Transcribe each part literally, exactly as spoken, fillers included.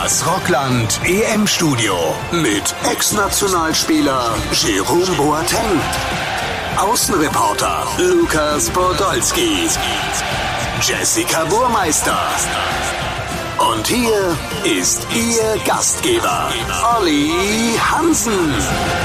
Das Rockland E M-Studio mit Ex-Nationalspieler Jerome Boateng, Außenreporter Lukas Podolski, Jessica Burmeister. Und hier ist Ihr Gastgeber, Olli Hansen.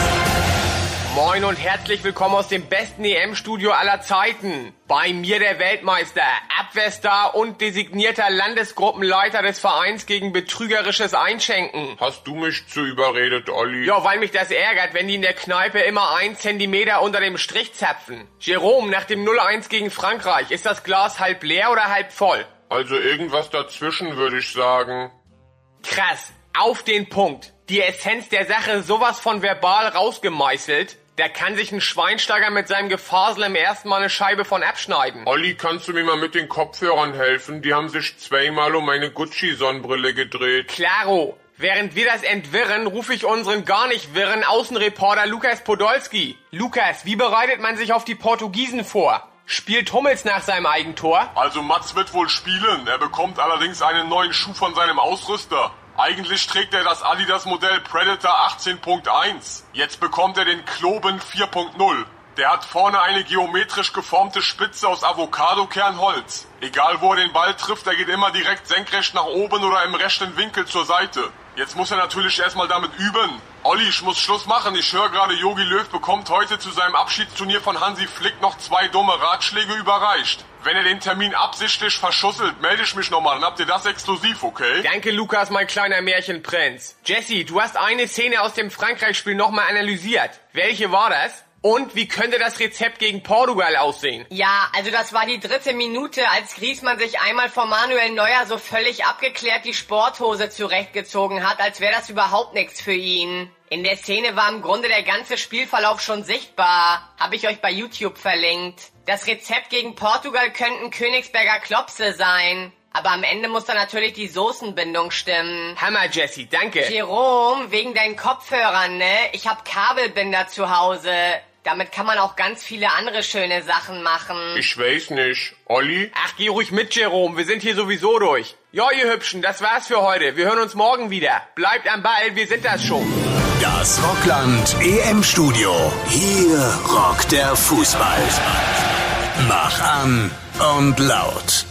Moin und herzlich willkommen aus dem besten E M-Studio aller Zeiten. Bei mir der Weltmeister, Abwehrstar und designierter Landesgruppenleiter des Vereins gegen betrügerisches Einschenken. Hast du mich zu überredet, Olli? Ja, weil mich das ärgert, wenn die in der Kneipe immer ein Zentimeter unter dem Strich zapfen. Jerome, nach dem null eins gegen Frankreich, ist das Glas halb leer oder halb voll? Also irgendwas dazwischen, würde ich sagen. Krass, auf den Punkt. Die Essenz der Sache sowas von verbal rausgemeißelt. Da kann sich ein Schweinsteiger mit seinem Gefasel im ersten Mal eine Scheibe von abschneiden. Olli, kannst du mir mal mit den Kopfhörern helfen? Die haben sich zweimal um meine Gucci-Sonnenbrille gedreht. Klaro. Während wir das entwirren, rufe ich unseren gar nicht wirren Außenreporter Lukas Podolski. Lukas, wie bereitet man sich auf die Portugiesen vor? Spielt Hummels nach seinem Eigentor? Also Mats wird wohl spielen. Er bekommt allerdings einen neuen Schuh von seinem Ausrüster. Eigentlich trägt er das Adidas-Modell Predator achtzehn Punkt eins. Jetzt bekommt er den Kloben vier Punkt null. Der hat vorne eine geometrisch geformte Spitze aus Avocadokernholz. Egal wo er den Ball trifft, er geht immer direkt senkrecht nach oben oder im rechten Winkel zur Seite. Jetzt muss er natürlich erstmal damit üben. Olli, ich muss Schluss machen. Ich höre gerade, Jogi Löw bekommt heute zu seinem Abschiedsturnier von Hansi Flick noch zwei dumme Ratschläge überreicht. Wenn er den Termin absichtlich verschusselt, melde ich mich nochmal. Dann habt ihr das exklusiv, okay? Danke, Lukas, mein kleiner Märchenprinz. Jesse, du hast eine Szene aus dem Frankreich-Spiel nochmal analysiert. Welche war das? Und wie könnte das Rezept gegen Portugal aussehen? Ja, also das war die dritte Minute, als Griezmann sich einmal vor Manuel Neuer so völlig abgeklärt die Sporthose zurechtgezogen hat, als wäre das überhaupt nichts für ihn. In der Szene war im Grunde der ganze Spielverlauf schon sichtbar. Habe ich euch bei YouTube verlinkt. Das Rezept gegen Portugal könnten Königsberger Klopse sein. Aber am Ende muss da natürlich die Soßenbindung stimmen. Hammer, Jesse, danke. Jerome, wegen deinen Kopfhörern, ne? Ich hab Kabelbinder zu Hause. Damit kann man auch ganz viele andere schöne Sachen machen. Ich weiß nicht. Olli? Ach, geh ruhig mit, Jerome. Wir sind hier sowieso durch. Ja, ihr Hübschen, das war's für heute. Wir hören uns morgen wieder. Bleibt am Ball, wir sind das schon. Das Rockland E M-Studio. Hier rockt der Fußball. Mach an und laut.